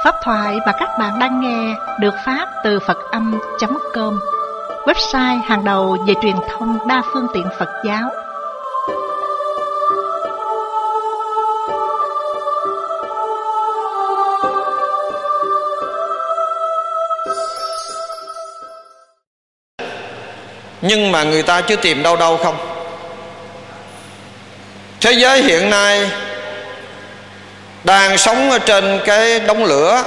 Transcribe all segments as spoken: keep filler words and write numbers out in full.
Pháp thoại mà các bạn đang nghe được phát từ Phật Âm chấm com, website hàng đầu về truyền thông đa phương tiện Phật giáo. Nhưng mà người ta chưa tìm đâu đâu không. Thế giới hiện nay đang sống ở trên cái đống lửa,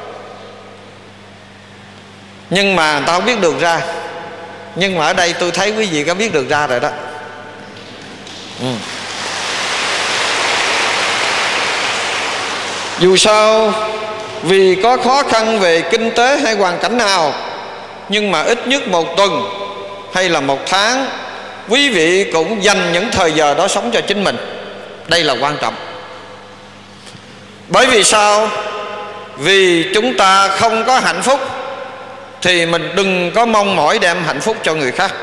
nhưng mà người ta không biết đường ra. Nhưng mà ở đây tôi thấy quý vị có biết đường ra rồi đó. ừ. Dù sao, vì có khó khăn về kinh tế hay hoàn cảnh nào, nhưng mà ít nhất một tuần hay là một tháng, quý vị cũng dành những thời giờ đó sống cho chính mình. Đây là quan trọng. Bởi vì sao? Vì chúng ta không có hạnh phúc thì mình đừng có mong mỏi đem hạnh phúc cho người khác.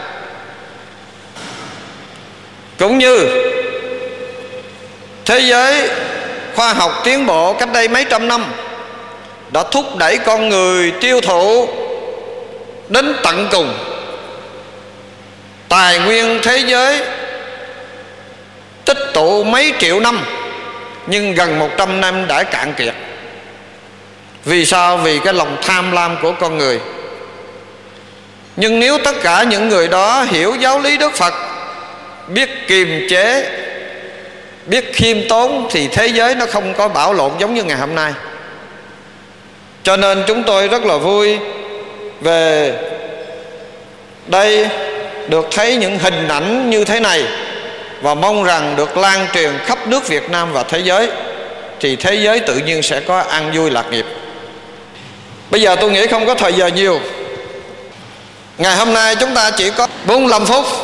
Cũng như thế giới khoa học tiến bộ cách đây mấy trăm năm đã thúc đẩy con người tiêu thụ đến tận cùng. Tài nguyên thế giới tích tụ mấy triệu năm, nhưng gần một trăm năm đã cạn kiệt. Vì sao? Vì cái lòng tham lam của con người. Nhưng nếu tất cả những người đó hiểu giáo lý Đức Phật, biết kiềm chế, biết khiêm tốn, thì thế giới nó không có bão lộn giống như ngày hôm nay. Cho nên chúng tôi rất là vui về đây được thấy những hình ảnh như thế này, và mong rằng được lan truyền khắp nước Việt Nam và thế giới, thì thế giới tự nhiên sẽ có an vui lạc nghiệp. Bây giờ tôi nghĩ không có thời giờ nhiều. Ngày hôm nay chúng ta chỉ có bốn mươi lăm phút.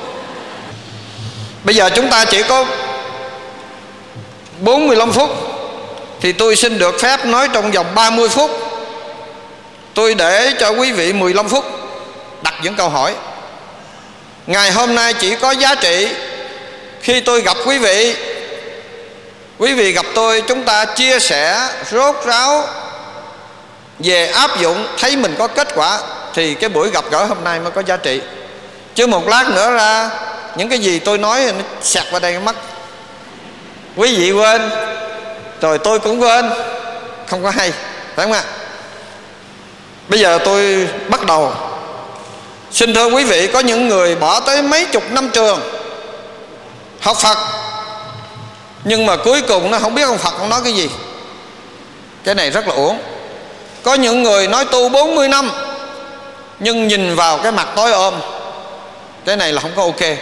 Bây giờ chúng ta chỉ có bốn mươi lăm phút, thì tôi xin được phép nói trong vòng ba mươi phút. Tôi để cho quý vị mười lăm phút đặt những câu hỏi. Ngày hôm nay chỉ có giá trị khi tôi gặp quý vị, quý vị gặp tôi, chúng ta chia sẻ rốt ráo về áp dụng, thấy mình có kết quả, thì cái buổi gặp gỡ hôm nay mới có giá trị. Chứ một lát nữa ra những cái gì tôi nói nó xẹt vào đây mắt, quý vị quên rồi tôi cũng quên, không có hay, phải không ạ? Bây giờ tôi bắt đầu. Xin thưa quý vị, có những người bỏ tới mấy chục năm trường học Phật, nhưng mà cuối cùng nó không biết ông Phật ông nói cái gì. Cái này rất là uổng. Có những người nói tu bốn mươi năm, nhưng nhìn vào cái mặt tối ôm. Cái này là không có ok.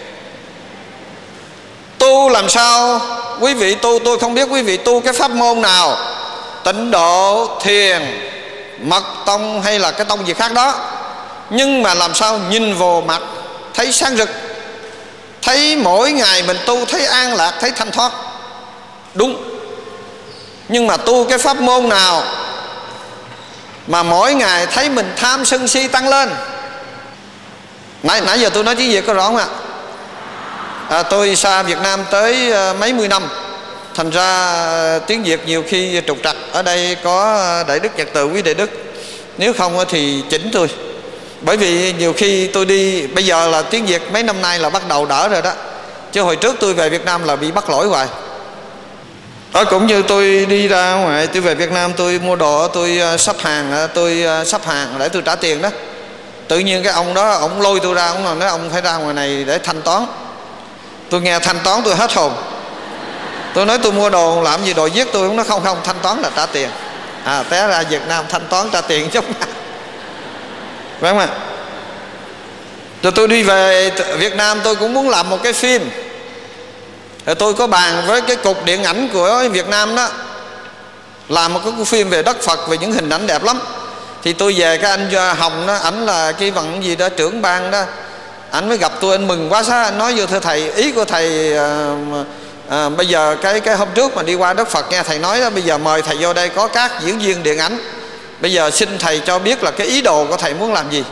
Tu làm sao? Quý vị tu, tôi không biết quý vị tu cái pháp môn nào, tịnh độ, thiền, mật tông hay là cái tông gì khác đó, nhưng mà làm sao nhìn vào mặt thấy sáng rực, thấy mỗi ngày mình tu thấy an lạc, thấy thanh thoát. Đúng. Nhưng mà tu cái pháp môn nào mà mỗi ngày thấy mình tham sân si tăng lên? Nãy, nãy giờ tôi nói tiếng Việt có rõ không ạ? À, tôi xa Việt Nam tới uh, mấy mươi năm, thành ra uh, tiếng Việt nhiều khi trục trặc. Ở đây có Đại Đức Nhật Từ, quý Đại Đức, nếu không thì chỉnh tôi. Bởi vì nhiều khi tôi đi, bây giờ là tiếng Việt mấy năm nay là bắt đầu đỡ rồi đó, chứ hồi trước tôi về Việt Nam là bị bắt lỗi hoài. Đó, cũng như tôi đi ra ngoài, tôi về Việt Nam tôi mua đồ, tôi sắp hàng, tôi sắp hàng để tôi trả tiền đó. Tự nhiên cái ông đó, ông lôi tôi ra, ông nói ông phải ra ngoài này để thanh toán. Tôi nghe thanh toán tôi hết hồn. Tôi nói tôi mua đồ làm gì đồ giết tôi, ông nói không không, thanh toán là trả tiền. À, té ra Việt Nam thanh toán trả tiền chút. Phải không ạ? Rồi tôi đi về Việt Nam tôi cũng muốn làm một cái phim. Rồi tôi có bàn với cái cục điện ảnh của Việt Nam đó, làm một cái phim về đất Phật, về những hình ảnh đẹp lắm. Thì tôi về, cái anh Hồng đó, ảnh là cái bằng gì đó, trưởng ban đó, ảnh mới gặp tôi, anh mừng quá xá, anh nói vô thưa thầy, ý của thầy à, à, bây giờ cái cái hôm trước mà đi qua đất Phật nghe thầy nói đó, bây giờ mời thầy vô đây có các diễn viên điện ảnh, bây giờ xin thầy cho biết là cái ý đồ của thầy muốn làm gì.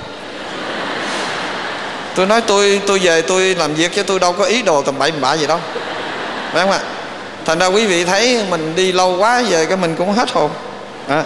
Tôi nói tôi tôi về tôi làm việc chứ tôi đâu có ý đồ tầm bậy bạ gì đâu, phải không ạ? Thành ra quý vị thấy mình đi lâu quá về cái mình cũng hết hồn. à.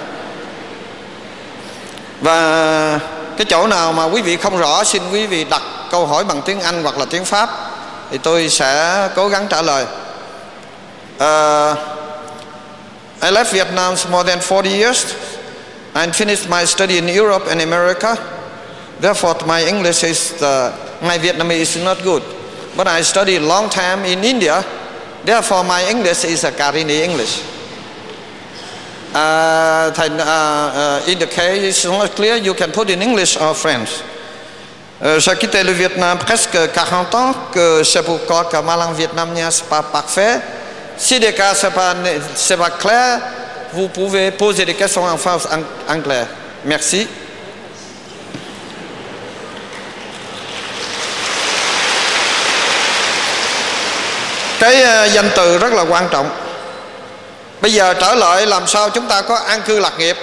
Và cái chỗ nào mà quý vị không rõ, xin quý vị đặt câu hỏi bằng tiếng Anh hoặc là tiếng Pháp thì tôi sẽ cố gắng trả lời. uh, I left Vietnam more than forty years and finished my study in Europe and America. Therefore my English is uh, my Vietnamese is not good, but I studied a long time in India. Therefore my English is a Karini English. Uh, then, uh, uh, in the case it's not clear, you can put in English or French. Uh, j'ai quitté le Vietnam presque quarante ans, que c'est pourquoi que ma langue vietnamienne n'est pas parfaite. Si des cas c'est pas c'est pas clair, vous pouvez poser des questions en français, en anglais. Merci. Cái uh, danh từ rất là quan trọng. Bây giờ trở lại làm sao chúng ta có an cư lạc nghiệp.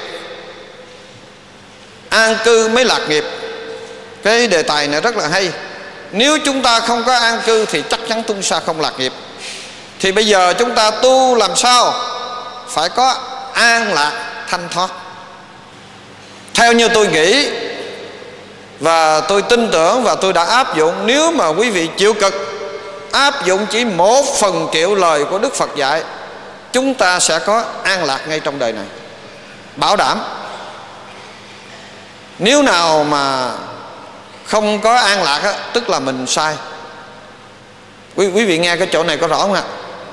An cư mới lạc nghiệp. Cái đề tài này rất là hay. Nếu chúng ta không có an cư thì chắc chắn chúng ta không lạc nghiệp. Thì bây giờ chúng ta tu làm sao phải có an lạc thanh thoát. Theo như tôi nghĩ và tôi tin tưởng và tôi đã áp dụng, nếu mà quý vị chịu cực áp dụng chỉ một phần triệu lời của Đức Phật dạy, chúng ta sẽ có an lạc ngay trong đời này, bảo đảm. Nếu nào mà không có an lạc á, tức là mình sai. Quý, quý vị nghe cái chỗ này có rõ không ạ?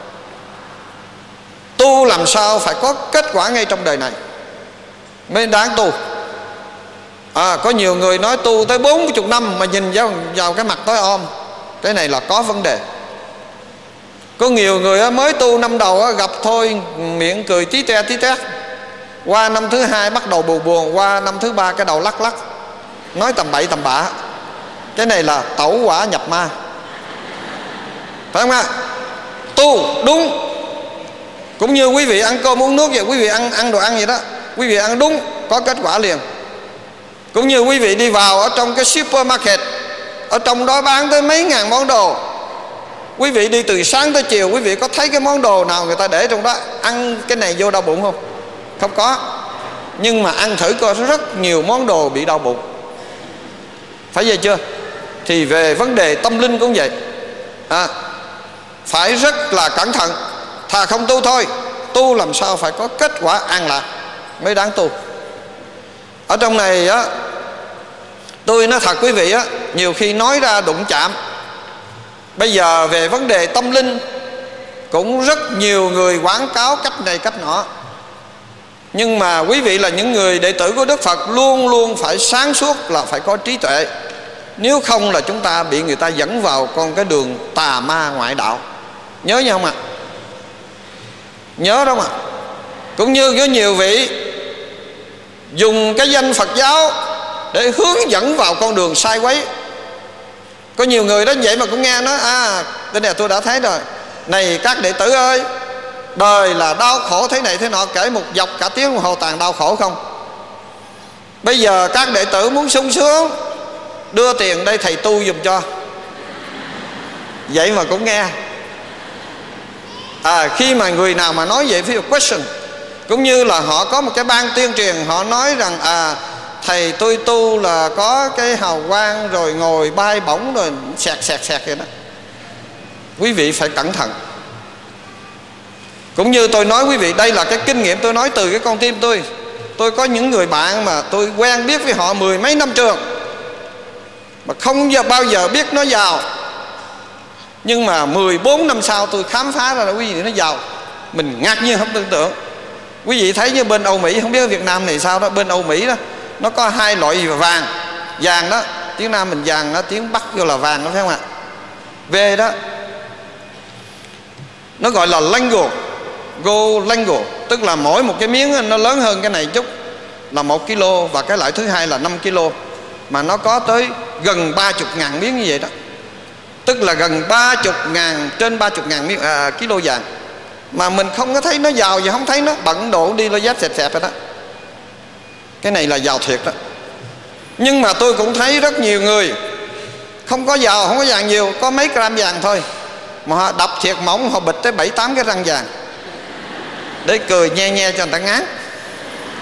Tu làm sao phải có kết quả ngay trong đời này mới đáng tu. À, có nhiều người nói tu tới bốn mươi năm mà nhìn vào, vào cái mặt tối om. Cái này là có vấn đề. Có nhiều người mới tu năm đầu gặp thôi miệng cười tí te tí tét, qua năm thứ hai bắt đầu buồn buồn, qua năm thứ ba cái đầu lắc lắc, nói tầm bậy tầm bạ. Cái này là tẩu quả nhập ma, phải không ạ? Tu đúng. Cũng như quý vị ăn cơm uống nước vậy, quý vị ăn ăn đồ ăn vậy đó, quý vị ăn đúng có kết quả liền. Cũng như quý vị đi vào ở trong cái supermarket, ở trong đó bán tới mấy ngàn món đồ, quý vị đi từ sáng tới chiều, quý vị có thấy cái món đồ nào người ta để trong đó ăn cái này vô đau bụng không? Không có. Nhưng mà ăn thử coi rất nhiều món đồ bị đau bụng, phải vậy chưa? Thì về vấn đề tâm linh cũng vậy, à, phải rất là cẩn thận. Thà không tu thôi, tu làm sao phải có kết quả an lạc mới đáng tu. Ở trong này á, tôi nói thật quý vị á, nhiều khi nói ra đụng chạm. Bây giờ về vấn đề tâm linh cũng rất nhiều người quảng cáo cách này cách nọ. Nhưng mà quý vị là những người đệ tử của Đức Phật, luôn luôn phải sáng suốt, là phải có trí tuệ. Nếu không là chúng ta bị người ta dẫn vào con cái đường tà ma ngoại đạo. Nhớ nhau không ạ? Nhớ đó mà. Cũng như có nhiều vị dùng cái danh Phật giáo để hướng dẫn vào con đường sai quấy. Có nhiều người đó vậy mà cũng nghe nói, à cái này tôi đã thấy rồi, này các đệ tử ơi, đời là đau khổ thế này thế nọ, kể một dọc cả tiếng đồng hồ toàn đau khổ không. Bây giờ các đệ tử muốn sung sướng, đưa tiền đây thầy tu giùm cho. Vậy mà cũng nghe. À, khi mà người nào mà nói vậy, phía question, cũng như là họ có một cái ban tuyên truyền, họ nói rằng à thầy tôi tu là có cái hào quang, rồi ngồi bay bổng, rồi sẹt sẹt sẹt vậy đó. Quý vị phải cẩn thận. Cũng như tôi nói quý vị, đây là cái kinh nghiệm tôi nói từ cái con tim tôi. Tôi có những người bạn mà tôi quen biết với họ mười mấy năm trường, mà không bao giờ biết nó giàu. Nhưng mà mười bốn năm sau tôi khám phá ra là quý vị nó giàu. Mình ngạc nhiên không tưởng tượng. Quý vị thấy như bên Âu Mỹ, không biết ở Việt Nam này sao đó, bên Âu Mỹ đó nó có hai loại vàng. Vàng đó, tiếng Nam mình vàng đó, tiếng Bắc vô là vàng đó, phải không ạ? Về đó nó gọi là Lango, Gold Lango, tức là mỗi một cái miếng nó lớn hơn cái này chút, là một ki lô, và cái loại thứ hai là năm ki lô, mà nó có tới gần ba mươi ngàn miếng như vậy đó. Tức là gần ba mươi ngàn, trên ba mươi ngàn miếng à, ký lô vàng. Mà mình không có thấy nó giàu gì, không thấy nó bận độ đi lo dép xẹp xẹp rồi đó. Cái này là giàu thiệt đó. Nhưng mà tôi cũng thấy rất nhiều người không có giàu, không có vàng nhiều, có mấy gram vàng thôi, mà họ đập thiệt mỏng, họ bịch tới bảy tám cái răng vàng để cười nhe nhe cho người ta ngán.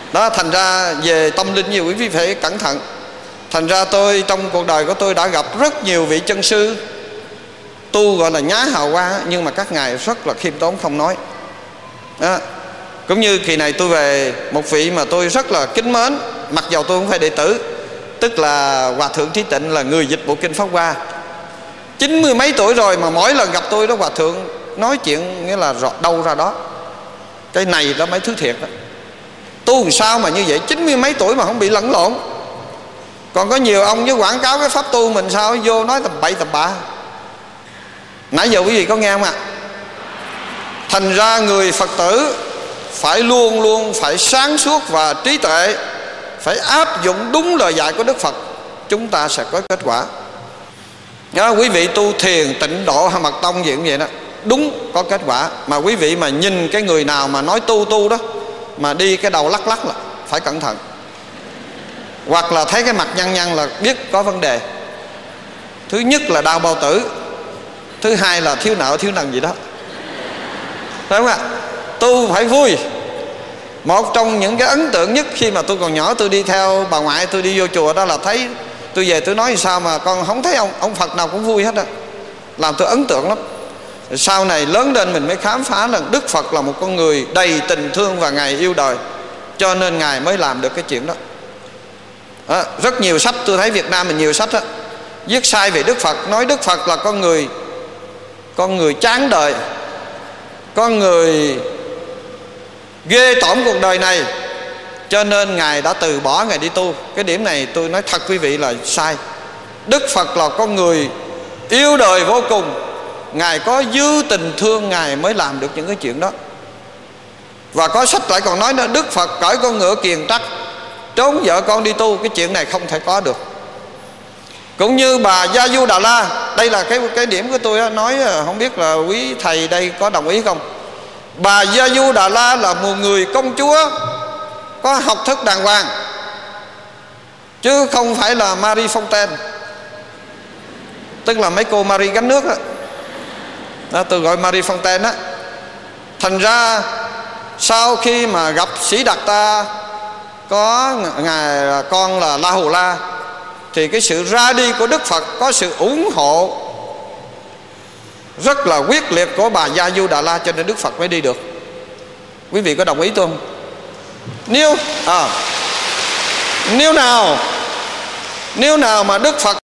Đó, thành ra về tâm linh nhiều quý vị phải cẩn thận. Thành ra tôi trong cuộc đời của tôi đã gặp rất nhiều vị chân sư tu gọi là nhá hào quang, nhưng mà các ngài rất là khiêm tốn không nói. Đó. Cũng như kỳ này tôi về một vị mà tôi rất là kính mến, mặc dầu tôi không phải đệ tử, tức là Hòa Thượng Trí Tịnh, là người dịch bộ kinh Pháp Hoa. Chín mươi mấy tuổi rồi mà mỗi lần gặp tôi đó, Hòa Thượng nói chuyện nghĩa là đâu ra đó. Cái này đó mấy thứ thiệt đó. Tu làm sao mà như vậy, chín mươi mấy tuổi mà không bị lẫn lộn. Còn có nhiều ông với quảng cáo cái pháp tu mình sao vô nói tầm bậy tầm bạ. Nãy giờ quý vị có nghe không ạ? Thành ra người Phật tử phải luôn luôn phải sáng suốt và trí tuệ, phải áp dụng đúng lời dạy của Đức Phật, chúng ta sẽ có kết quả. Đó, quý vị tu thiền tịnh độ hay mật tông gì cũng vậy đó, đúng có kết quả. Mà quý vị mà nhìn cái người nào mà nói tu tu đó mà đi cái đầu lắc lắc là phải cẩn thận. Hoặc là thấy cái mặt nhăn nhăn là biết có vấn đề. Thứ nhất là đau bao tử, thứ hai là thiếu nợ thiếu nần gì đó, phải không ạ? Tu phải vui. Một trong những cái ấn tượng nhất khi mà tôi còn nhỏ, tôi đi theo bà ngoại tôi đi vô chùa, đó là thấy tôi về tôi nói sao mà con không thấy ông ông Phật nào cũng vui hết á, làm tôi ấn tượng lắm. Sau này lớn lên mình mới khám phá là Đức Phật là một con người đầy tình thương và Ngài yêu đời, cho nên Ngài mới làm được cái chuyện đó. À, rất nhiều sách tôi thấy Việt Nam mình nhiều sách đó, viết sai về Đức Phật, nói Đức Phật là con người con người chán đời, con người ghê tởm cuộc đời này, cho nên Ngài đã từ bỏ, Ngài đi tu. Cái điểm này tôi nói thật quý vị là sai. Đức Phật là con người yêu đời vô cùng, Ngài có dư tình thương Ngài mới làm được những cái chuyện đó. Và có sách lại còn nói nữa, Đức Phật cởi con ngựa kiền trắc trốn vợ con đi tu, cái chuyện này không thể có được. Cũng như bà Gia Du Đà La, đây là cái cái điểm của tôi đó, nói không biết là quý thầy đây có đồng ý không. Bà Gia Du Đà La là một người công chúa có học thức đàng hoàng, chứ không phải là Marie Fontaine, tức là mấy cô Marie gánh nước đó. Đó, tôi gọi Marie Fontaine đó. Thành ra sau khi mà gặp Sĩ Đạt Ta có ngài con là La Hầu La, thì cái sự ra đi của Đức Phật có sự ủng hộ rất là quyết liệt của bà Gia Du Đà La, cho nên Đức Phật mới đi được. Quý vị có đồng ý tôi không? Nếu à, nếu nào nếu nào mà Đức Phật